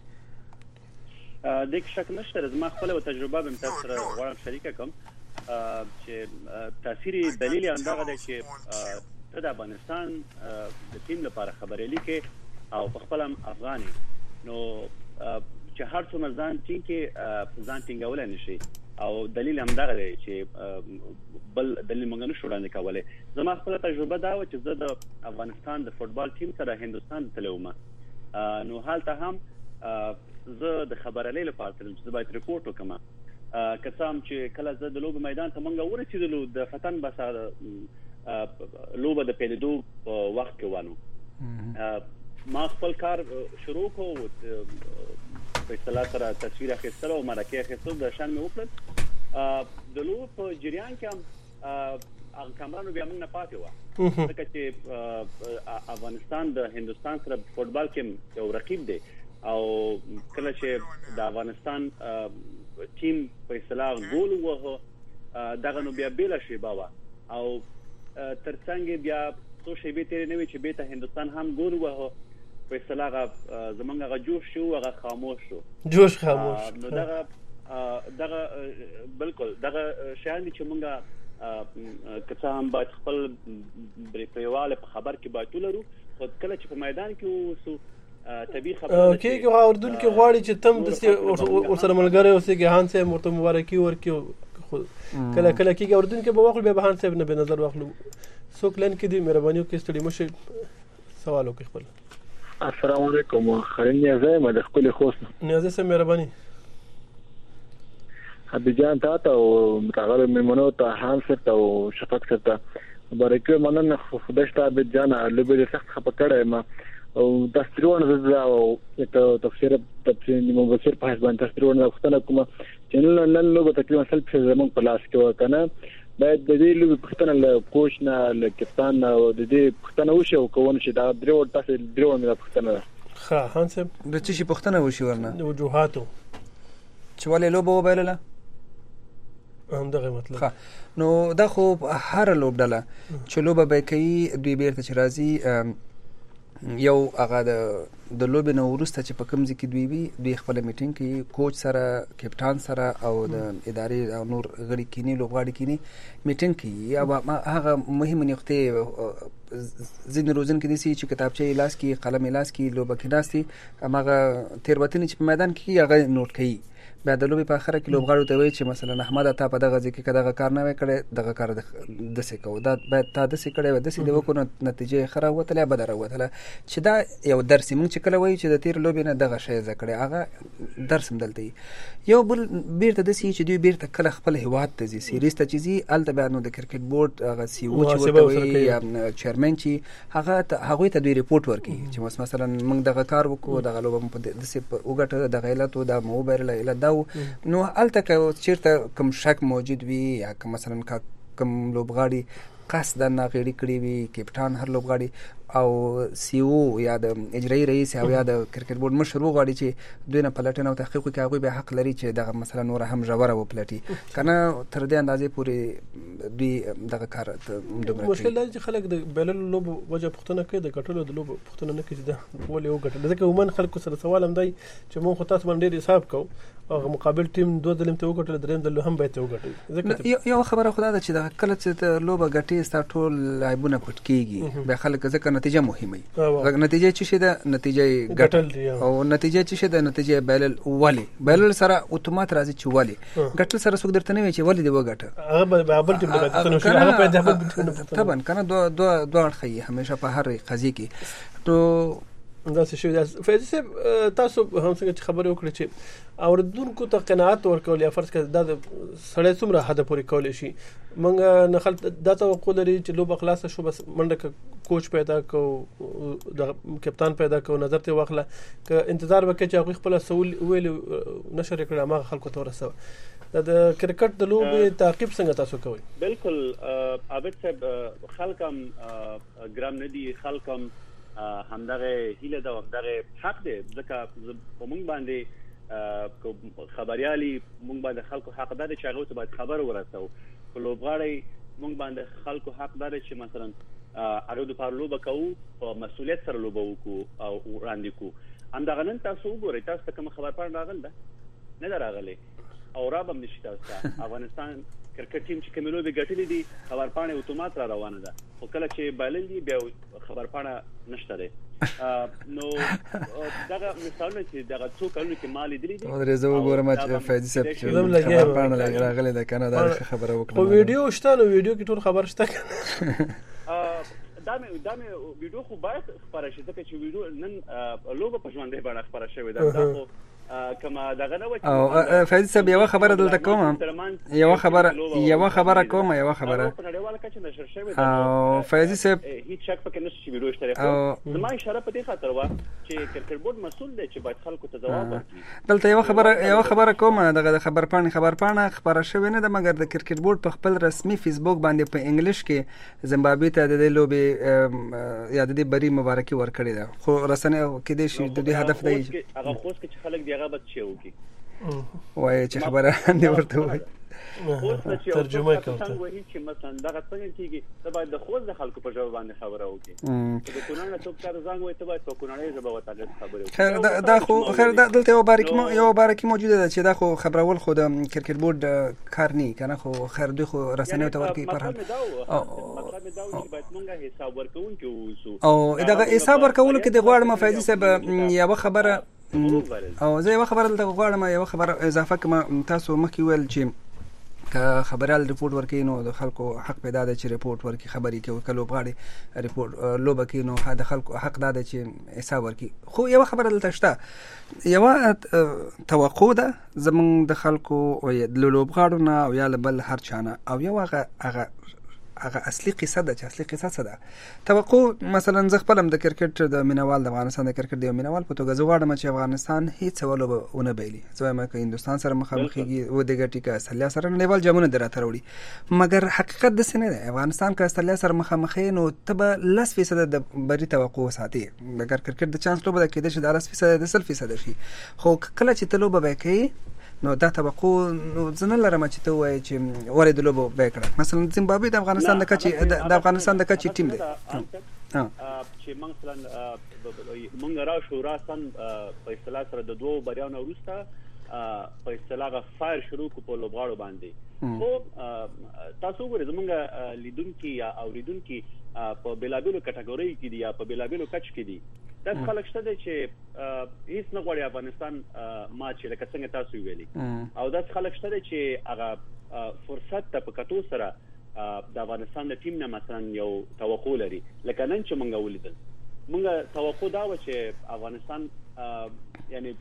د شک نشته زما خپل تجربه به تاسو سره غواړم شریک کوم چې تاثیر دلیل همدغه دی چې د افغانستان د ټیم لپاره خبرېلی کې او په خپل افغاني نو چې هر څو ځان ټینګول نشي او دلیل همدغه دی چې بل دلیل موږ نه شو وړاندې کولای زما خپل تجربه دا و چې زه د افغانستان د فوتبال ټیم سره هندستان تلوم نو حالته هم زه د خبرلې لپاره تلم چې باید ریپورت وکم کسام چې کله زه د لوب میدان ته مونږ ورسېدلو د فتن بس لوب د پیلېدو وخت کې وانه ما خپل کار شروع کو په اصطلاح سره تصویر اخیستل او مرکه اخیستل د شان مې وکړل د لوب په جریان کې هم کامرانو بیا موږ نه پاتې و ځکه چې افغانستان د هندستان سره فوتبال کې یو رقیب دی او کله چې د افغانستان ټیم په اصطلاح ګول وهو دغه نو بیا بیل شي باوا او ترڅنګ بیا څو شی به تیر نه وي چې به ته هندستان هم ګول وهو په اصطلاح زمونږ هغه جوش شو هغه خاموش شو جوش خاموش نو دغه بالکل دغه شیان چې مونږه کڅه هم باید خپل بریپریواله په خبر کې باید ولرو خو کله چې په میدان کې وسو طبي خبره کېږي هغه اردن کې غواړي چې تم د ورسره ملګری اوسې کې هان صاحب مرته مبارکي ورکړي کله کله کېږي اردن کې به واخلو به هان صاحب نه به نظر واخلو څوک لن کې دی مهرباني وکړئ ستړي مشه سوال وکړئ خپل. السلام علیکم خرین نیازه ما د خپل خوست نیازه سم مهرباني حبی جان ته او متغیر میمونو ته هان صاحب او شفقت ته مبارکي مننه خدای ته به جان لبه سخت خپه کړه ما او تفسیرونه زړه او تفسیر مبصر په حساب تفسیرونه وختنه کوم چې نن لوبه تقریبا سل په زمون په لاس کې وکنه باید د دې لوبه پختنه له کوچ نه له کپتان او د دې پختنه وشي او کوون شي دا درو تاسو درو نه پختنه ښه هانسب د څه شي پختنه وشي ورنه د وجوهاتو چې ولې لوبه وبایلله همدغه مطلب نو دا خو هر لوبډله چې لوبه به کوي دوی بیرته چې راځي یو هغه د لوبې نه وروسته چې په کوم ځای کې دوی خپل میټینګ کوي کوچ سره کپټان سره او د ادارې او نور غړي کینی لوبغاړي کینی میټینګ کوي او هغه مهمه نقطه ځین روزن کې دي چې کتابچه لاس کې قلم لاس کې لوبه کې ناشتي هغه تیروتنې چې په میدان کې هغه نوٹ کوي بیا د لوبې په اخره کې لوبغاړو ته وایي چې مثلا احمد تا په دغه ځکه کداغه کار نه وکړي دغه کار د څه کو دا باید تا د څه کړي د څه دی وکړو نتیجه خراب وته به دروته چې دا یو درس موږ چې کله وایي چې د تیر لوبې نه دغه شی ذکر هغه درس مدلته یو بل بیرته د سې چې دوی بیرته کله خپل هواد ته زی سیریز ته چیزي الته بیانو د کرکټ بورډ هغه سی او چې وایي یا چیرمن چې هغه ته دوی ریپورت ورکړي چې مثلا موږ دغه کار وکړو دغه لوبه په دسه وګټه د غیلاتو د موبایل له نو الته چیرته کوم شک موجود وي یا کوم مثلا کوم لوبغاړي قصدا ناغړي کړی وي کپټان هر لوبغاړي او سی او یا د اجرایی رئیس او یا د کرکټ بورډ مشر وغواړي چې دوی نه پلټنه او تحقیق کوي هغه به حق لري چې دغه مثلا نور هم ژوره وپلټي کنه تر دې اندازې پورې دوی دغه کار دومره مشکل دی چې خلک د بیلل لوب وجه پښتنه کوي د ګټلو د لوب پښتنه نه کوي دا ولې یو ګټل ځکه ومن خلکو سره سوال هم دی چې مونږ خو تاسو باندې حساب کوو او مقابل ټیم دوه ځلم ته وګټل دریم ځل هم به ته وګټل ځکه یو خبره خدا ده چې د کله چې لوبه ګټي ستا ټول لعبونه پټ کیږي به خلک ځکه نتیجه مهمه وي نتیجه چې شه ده نتیجه ګټل او نتیجه چې شه ده نتیجه بیلل بیلل سره اتومات راځي چې والی ګټل سره څوک درته نه وي چې والی دی وګټه هغه به ټیم د پښتنو شو هغه په دې طبعا کنه دوه اړخي همیشه په هر قضیه کې تو دا څه شو فیض صاحب تاسو هم څنګه خبرې وکړې چې اوردونکو ته قناعت ورکول یا فرض کړه دا سړی څومره حد پورې کولای شي موږ نه خلک دا توقع لري چې لوب خلاص شو بس منډه کوچ پیدا کو د کپتان پیدا کو نظر ته واخله ک انتظار وکړي چې هغه خپل سوال ویل نشر کړه ما خلکو ته ورسوه د کرکټ د لوبې تعقیب څنګه تاسو کوئ بالکل عابد صاحب خلکم ګرام ندي خلکم همدغه هیله دا همدغه حق دی ځکه په مونږ باندې خبريالي مونږ باندې خلکو حق دی چې هغه ته باید خبر ورسو لوبغاړي مونږ باندې خلکو حق دی چې مثلا هغه د پارلوبه کوو او مسؤلیت سره لوبه وکړو او وړاندې کوو همدغه نن تاسو وګورئ تاسو کوم خبر پاڼه راغله نه راغله او رابم نشي تاسو افغانستان کرکټ ټیم چې کوملو به ګټلې دي خبر پاڼه اتومات را روانه ده او کله چې بایلل دي بیا خبر پاڼه نشته ده نو دغه مثالونه چې دغه څو کلونو کې مالي دي او درې زو ګورم چې فایدې سب چې خبر پاڼه راغلې ده کنه دا خبره وکړه او ویډیو شته نو ویډیو کې ټول خبر شته دا مې ویډیو خو باید خبره شي ځکه چې ویډیو نن لوبه په ژوندۍ باندې خبره شوې ده دا خو کما دغه نو او فایز صاحب یو خبره دلته کوم یو خبره کوم یو خبره په نړیواله کچه نشر شوی او فیضی صاحب هیڅ شک پکې نشته چې ویډیو اشتراک زما اشاره په دې خاطر و چې کرکټ بورډ مسؤل دی چې باید خلکو ته جواب ورکړي. دلته یو خبره کوم دغه خبرپاڼه خبره شوې نه ده مګر د کرکټ بورډ په خپل رسمي فیسبوک باندې په انګلیش کې زمبابوې ته د لوبې یا د بری مبارکي ورکړې ده خو رسنۍ کې دې شي د هدف دی هغه خوښ چې خلک دی هغه بد شي وکي وای چې خبره نه ورته وای ترجمه کوي څنګه چې مثلا دغه څنګه کیږي ته باید د خوځ د خلکو په ژبه باندې خبره وکړي چې د کونړ څوک کار زنګ وای ته باید په کونړی ژبه وتاګه خبره وکړي. دا خو خیر دلته یو بارکی موجوده ده چې دا خو خبرول خو د کرکټ بورډ کار نه کنه خو خیر دوی خو رسنیو ته ورکی پر حال مطلب دا و چې باید مونږه حساب ورکوونکي ووسو او دغه حساب ورکول کې د غواړم فایزي صاحب یو خبره او زه یو خبره دلته غواړم یو خبره اضافه کوم. تاسو مخکې ویل چې که خبرال ریپورت ورکې نو د خلکو حق پیدا ده چې ریپورت ورکې خبرې کې کلو غاړي ریپورت لوبه کې نو د خلکو حق ده چې حساب ورکې. خو یو خبره دلته شته یو توقع ده زمونږ د خلکو او د لوبغاړو نه او یا بل هر چانه او یو هغه اصلي قصه ده چې اصلي قصه څه ده توقع. مثلا زه خپلم د کرکټ د مینوال د افغانستان د کرکټ د مینوال په توګه زه غواړم چې افغانستان هیڅ ولوبه ونه بایلي. زه وایم چې هندستان سره مخامخېږي و د ګټي کا استرالیا سره نړیوال جامونه دراته وړي مګر حقیقت د سینې ده افغانستان کا استرالیا سره مخامخې نو تبه 10% د بری توقع ساتي مګر کرکټ د چانس لوبه کې د 10% د 10% شي خو کله چې تلوبه وکړي نو دا توقع نو ځنه لرم چې ته وایې چې ورې د لوبو به کړه. مثلا زیمبابوې د افغانستان د افغانستان د کچې ټیم دی چې مثلا مونږ راشو راسن په اصطلاح سره د دوه بریاونو وروسته په اصطلاح فایر شروع کو په لوبغاړو باندې خو تاسو وګورئ زمونږ لیدونکي یا اوریدونکي په بلابلو کټګوري کې دي یا په بلابلو کچ کې دي. دا خلک شته چې هیڅ نه غواړي افغانستان ماچ لکه څنګه تاسو ویلي او دا خلک شته چې هغه فرصت ته په کتو سره د افغانستان د ټیم نه مثلا یو توقع لري لکه نن چې مونږ ولیدل مونږ توقع دا و چې افغانستان یعنی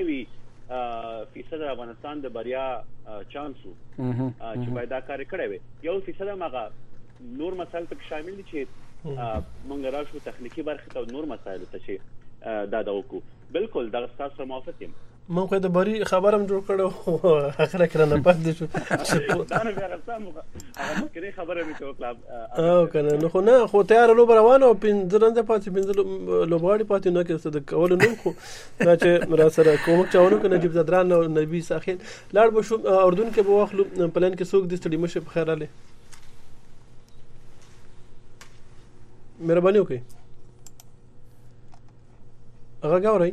99% افغانستان د بریا چانس وو چې باید دا کار کړی وي. 1% هغه نور مسایل پکې شامل دي چې مونږ راشو تخنیکی برخه ته نور مسایل ته چې دا وکړو. بالکل دا تاسو موافق یم. مونږ خو د بری خبرم جوړ کړو اخر کې نه پاتې شو دا نه بیا راځم هغه مکه خبره مې وکړه او کنه نو خو نه خو تیار لوب روانه او پنځرنده پاتې پنځل لوبغاړي پاتې نو کې څه د کول نو خو دا چې را سره کوم چاونو کنه نجیب زدران او نبی ساخیل لاړ به شو اردن کې به واخلو پلان کې څوک د سټډي مشه په خیر اله مهرباني وکړئ هغه غواړئ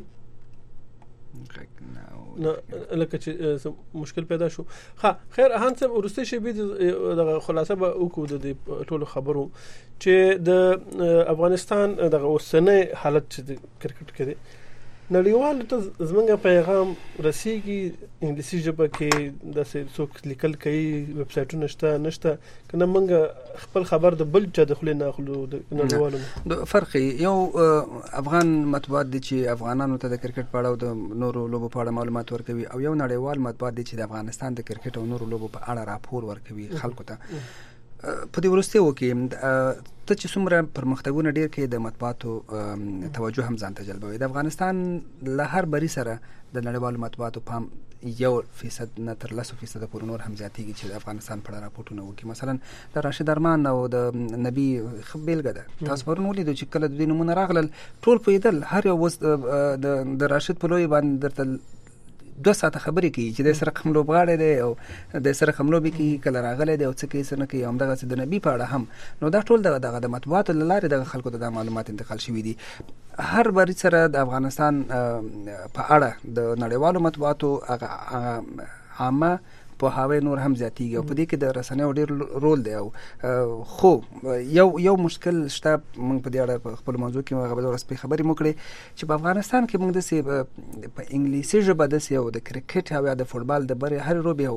نه لکه چې مشکل پیدا شو. ها خیر هان څه ورسته شي به د خلاصه به وکړو د ټولو خبرو چې د افغانستان د اوسنۍ حالت چې د کرکټ کې دی نړیوال ته زمونږ پیغام رسیږي انګلیسي ژبه کې د څوک لیکل کوي ویب سایټونه نشته کنه مونږ خپل خبر د بل چا دخل نه اخلو د نړیوالو د فرق یو افغان مطبوعات دي چې افغانانو ته د کرکټ په اړه او د نورو لوبو په اړه معلومات ورکوي او یو نړیوال مطبوعات دي چې د افغانستان د کرکټ او نورو لوبو په اړه راپور ورکوي خلکو ته. په دې ورستیو کې ته چې څومره پرمختګونه ډیر کې د مطبوعاتو توجه هم ځان ته جلبوي. د افغانستان له هر بری سره د نړیوالو مطبوعاتو پام 1% نه تر 10% پورې نور هم زیاتېږي چې د افغانستان په اړه راپورټونه وکړي. مثلا د راشد ارمان او د نبی خبیلګه ده تاسو پرون ولیدو چې کله د دې نمونه راغلل ټول پوهېدل هر یو د راشد په لوی باندې درته 2 ساعته خبرې کوي چې د سره کوم لوبغاړی دی او د سره کوم لوبي کې کله راغلی دی او څه کوي څه نه کوي همدغه څه د نبی په اړه هم نو دا ټول د مطبوعاتو له لارې د خلکو ته د معلومات انتقال شوي دي. هر بری سره د افغانستان په اړه د نړیوالو مطبوعاتو عامه په هاوی نور هم زیاتیږي او په دې کې د رسنیو ډېر رول دی او خو یو مشکل شته. موږ په دې اړه په خپل موضوع کې هغه به ورسپې خبرې مو کړې چې په افغانستان کې موږ داسې په انګلیسي ژبه داسې او د کرکټ او یا د فوټبال د برې هر لوبې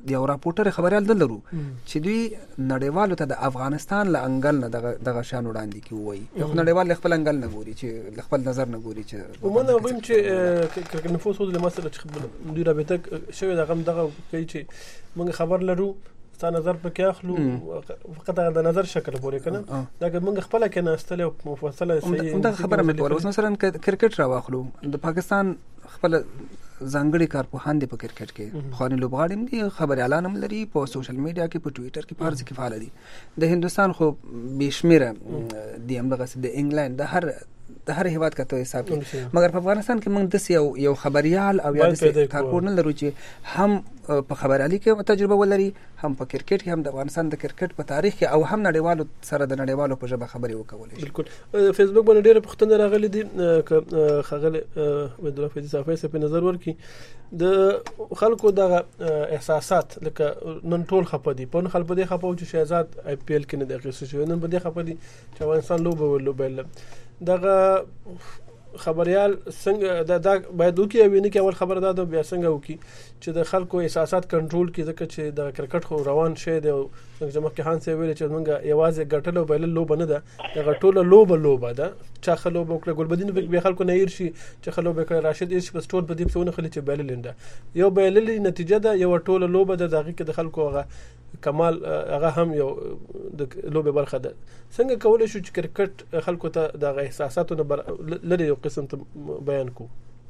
یو راپورټر خبريال دلرو چې دوی نړیوالو ته د افغانستان له انګل نه دغه شان وړاندې کی وایي یو نړیوال خپل انګل نه ګوري چې خپل نظر نه ګوري چې ومنه ویم چې نفوس د مسله چې دوی رابطه شوی دغه کوي چې موږ خبر لرو ستا نظر پکې اخلو فقط د نظر شکل پورې کنه دا که موږ خپل کې ناستل او مفصله صحیح دا خبره مې کوله. اوس مثلا کرکټ را واخلو د پاکستان خپل ځانګړي کارپوهان دي په کرکټ کې خواني لوبغاړي دي خبري اعلان هم لري په سوشل میډیا کې په ټوئیټر کې پارځ کې فعال دي. د هندستان خو بشمیره دي هم دغه د انګلند د هر هیواد کته حساب مګر په افغانستان کې موږ د یو خبريال او یا د کارپور نه لرو چې هم په خبرالي کې تجربه ولري هم په کرکټ کې هم د افغانستان د کرکټ په تاریخ کې او هم نړیوالو سره د نړیوالو په ژبه خبري وکولای شي. بالکل فیسبوک باندې ډېر پښتنه راغلي دي خغل ودله فیض صافي په نظر ورکي د خلکو د احساسات لکه نن ټول خپدي په خلکو د خپو چې شهزاد آی پی ال کې نه دغه څه شو نن په دې خپدي چې افغانستان لوبه دغه خبريال څنګه دا باید وکي او نه کې اول خبر دا بیا څنګه وکي چې د خلکو احساسات کنټرول کړي ځکه چې د کرکټ خو روان شي د څنګه مخکې هان سي ویل چې موږ یوازې ګټلو بل لوبه نه ده د غټولو لوبه ده چا خلوب وکړه ګلبدین به خلکو نه ير شي چې خلوب وکړه راشد ایش په سټور په دې څونه خلی چې بیل لنده یو بیل نتیجه ده یو ټوله لوبه ده دغه کې د خلکو هغه کمال هغه هم یو د لوبه برخه ده. څنګه کولای شو چې کرکټ خلکو ته د احساساتو لري یو قسم ته بیان کو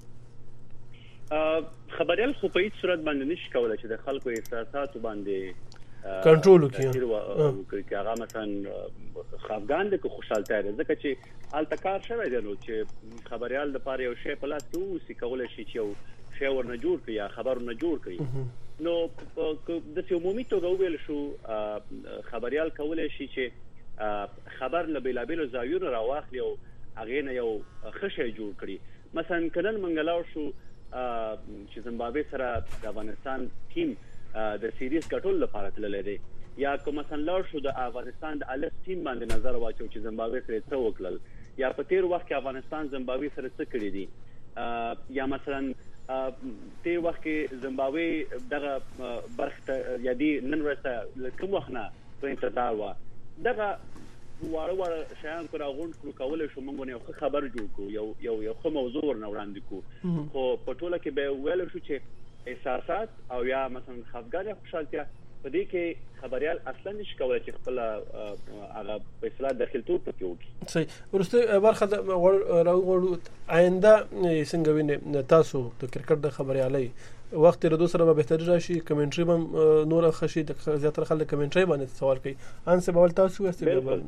خبريال خو په هیڅ صورت باندې نشي کولای چې د خلکو احساساتو باندې کنټرول وکړي چې هغه مثلا خفګان دي که خوشحالته ده ځکه چې التکار شوی دی نو چې خبريال د پاره یو شی په لاس کې وسی کولای شي چې یو شی ورنه جوړ کړي یا خبر نه جوړ کړي نو د عمومي توګه ویل شو خبريال کولای شي چې خبر له بیلابیلو ځایونو راواخلي او هغه نه یو خشه جوړ کړي مثلا کنن منګلاو شو چې زمبابوي سره د افغانستان ټیم د سیریز ګټول لپاره تللی دی یا کوم مثلا لاړ شو د افغانستان د الف ټیم باندې نظر واچو چې زمبابوي سره څه وکړل یا په تیر وخت کې افغانستان زمبابوي سره څه کړی دي یا مثلا تیر وخت کې زمبابوي دغه برخه یادي نن ورته کوم وخت نه په انتظار و دغه واره شایان کرا غونډ کړو کولای شو موږ نه خبر جوړ کو یو خو موضوع ورنه وړاندې کو خو په ټوله کې به ویل شو چې احساسات او یا مثلا خفګان یا خوشحالتیا په دې کې خبريال اصلا نشي کولای چې خپل هغه په اصطلاح داخلتوب پکې وکړي. صحیح ورسته برخه راوړو آینده څنګه ویني تاسو د کرکټ د خبريالي وخت ردو سره به بهتري راشي کمنټري هم نور خشي د زیاتره خلک کمنټري باندې سوال کوي انسه بول تاسو واستګل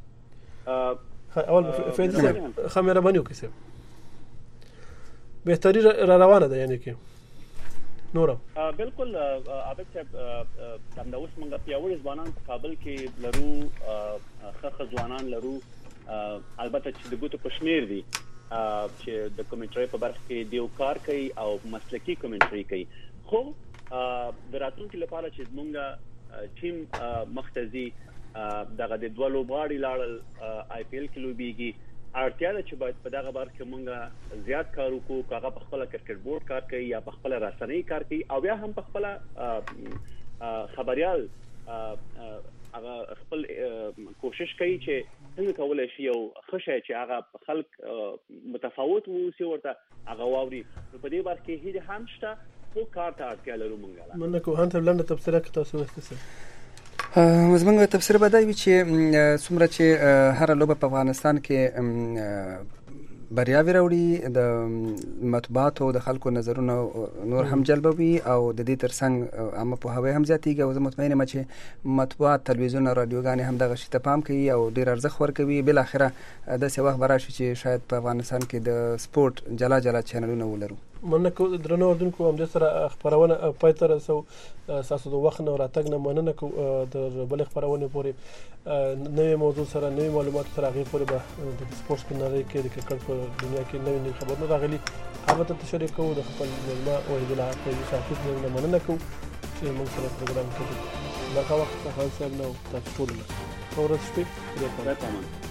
اول فیض خمره باندې وکړي بهتري روانه ده یعنی کې نورم بالکل عابد صاحب تم دا اوس موږ پیاوړ ځوانان په کابل کې لرو خخ ځوانان لرو البته چې د ګوتو پښمیر دي چې د کمنټري په برخه کې دیو کار کوي او مسلکی کمنټري کوي خو د راتلونکو لپاره چې موږ ټیم مختزي دغه د دوه لوبغاړي لاړل آی پی ال کې لوبيږي اړتیا ده چې باید په دغه برخه کې موږ زیات کار وکړو کاغه په خپل کرکټ بورډ کار کوي یا په خپل رسنۍ کار کوي او بیا هم په خپل خبريال هغه خپل کوشش کوي چې څنګه کولای شي یو خشه چې هغه خلک متفاوت ووسی ورته هغه واوري په دې برخه کې هیڅ هم شته خو کار ته اړتیا لرو موږ منکو هانته بلنه تفسیره که تاسو وستسه زمونږ تفسیر بدای وی چې څومره چې هر لوبه په افغانستان کې بریاوی راوړي د مطبوعات او د خلکو نظرونه نور هم جلبوي او د دې ترڅنګ عامه په هوای هم زیاتیږي او زه مطمئنه یم چې مطبوعات تلویزیون او رادیوګانې هم دغه شی ته پام کوي او ډیر ارزښت ورکوي بل اخره د څه وخت براشي چې شاید په افغانستان کې د سپورت جلا جلا چینلونه ولرو مننه کو درنو اردوونکو هم د سره خبرونه پاتره سو اساسو د وخت نو راتګ نه مننه کو د بل خبرونه پورې نوې موضوع سره نوې معلومات سره غي پورې به د سپورت په نړۍ کې د کرکټ په دنیا کې نوې خبرونه راغلي هغه ته شریک کوو د خپل ملما او د لاحقي صحافت نه مننه کو چې موږ سره پروګرام کوي دا کا وخت څه حال صاحب نو تاسو ټول ورسپی